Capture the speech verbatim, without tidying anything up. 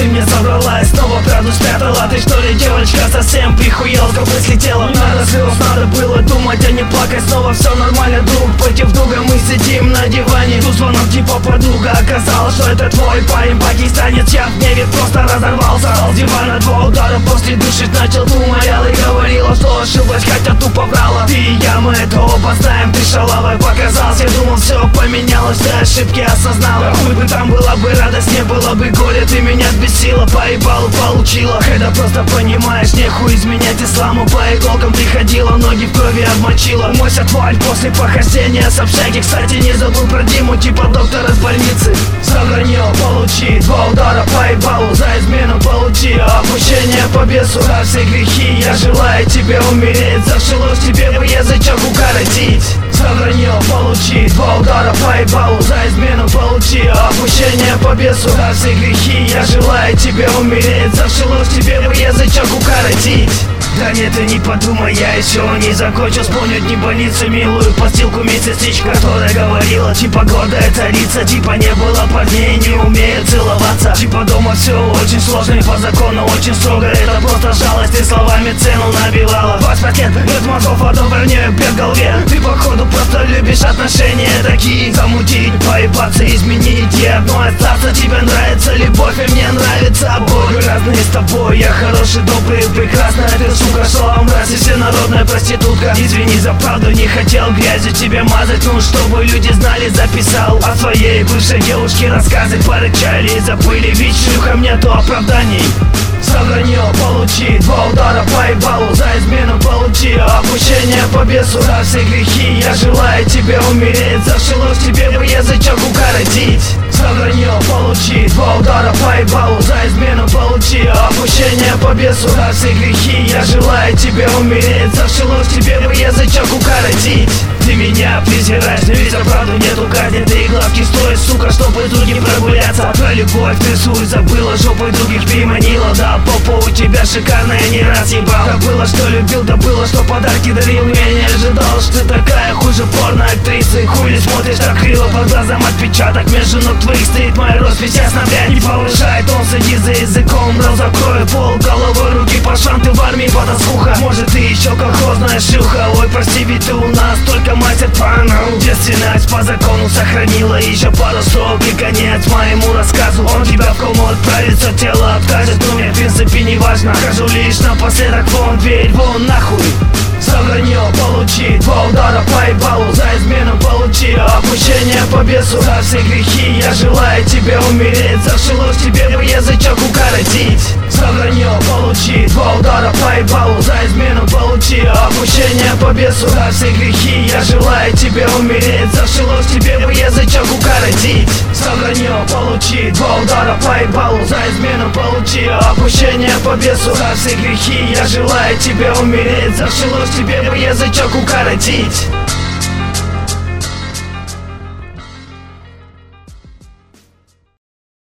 ты мне собралась, снова правду спрятала. Ты что ли, девочка, совсем прихуела, с головы слетела? Надо слез, надо было думать, а не плакать. Снова все нормально, друг против друга. Мы сидим на диване, тут звонок типа подруга. Оказалось, что это твой парень, пакистанец. Я в гневе просто разорвался с дивана. Два удара после душить начал, умолял и говорила, что ошиблась, хотя тупо врала. Ты и я, мы это оба знаем, ты шалавой показался. Я думал, все поменялось, ты ошибки осознала. Хуй бы там была бы радость, не было бы горя. Ты меня сбесила, по ебалу получила. Когда просто понимаешь, нехуй изменять исламу. По иголкам ты ходила, ноги в крови обмочила. Умойся, тварь, после похождения с общаги. Кстати, не забыл про Диму, типа доктора с больницы. За вранье получи два удара по ебалу. За измену получи опущение по бесу. За все грехи я желаю тебе умереть. За всю ложь тебе бы язычок укоротить. За вранье получи два удара по ебалу. За измену получи опущение по бесу. За все грехи я желаю тебе умереть. За всю ложь тебе бы язычок укоротить. Да нет, ты не подумай, я еще не закончил. Вспомнить не больницу, милую постилку медсестричка, которая говорила, типа гордая царица. Типа не было парней, не умеют целоваться. Типа дома все очень сложно и по закону очень строго. Это просто жалость, ты словами цену набивала. двадцать лет, нет мозгов, а добрнее в голове. Ты походу просто любишь отношения такие. Замутить, поебаться, изменить и одно остаться. Тебе нравится любовь и мне нравится Бог. Мы разные с тобой, я хороший, добрый, прекрасный. Ты сука, шла мразь и всенародная проститутка. Извини за правду, не хотел грязью тебе мазать. Ну, чтобы люди знали, записал о своей бывшей девушке рассказы. Порычали и забыли, ведь шлюхам нету оправданий. За вранье получи два удара по ебалу. За измену получи опущение по бесу. За все грехи я желаю тебе умереть. За всю ложь тебе бы язычок укоротить. За вранье получи два удара по ебалу. За измену получи опущение по бесу. За все грехи я желаю тебе умереть. За всю ложь тебе бы язычок укоротить. Ты меня презираешь, но ведь за правду нету казни. Ты и глазки стоишь, сука, чтобы тут не прогуляться. Про любовь ты суй, забыла, жопой других переманила. Да, попа у тебя шикарная, не раз ебал. Забыла, что любил, да было, что подарки дарил. Я не ожидал, что ты такая хуже порно-актрисы. Хули смотришь так криво, по глазам отпечаток. Между ног твоих стоит моя роспись, ясно, блядь, не повышает. Он садит за языком, брал, закрою пол головой, руки по шам, ты в армии потаскуха. Может ты еще колхозная шлюха. Ой, прости, ведь ты у нас только мастер порно. Девственность по закону сохранила еще пару срок. И конец моему рассказу. Он тебя в кому отправится, тело откажет. Но мне в принципе не важно. Хожу лишь напоследок, вон дверь, вон нахуй. За вранье получи два удара по ебалу. За измену получи опущение по бесу. За все грехи я желаю тебе умереть. За всю ложь тебе бы язычок укоротить. За вранье получи два удара по ебалу. За измену получи опущение по бесу. За все грехи я желаю тебе умереть. За всю ложь тебе бы язычок укоротить. За вранье получи два удара по ебалу. За измену получи опущение по бесу. За все грехи я желаю тебе умереть. За всю ложь тебе бы язычок укоротить.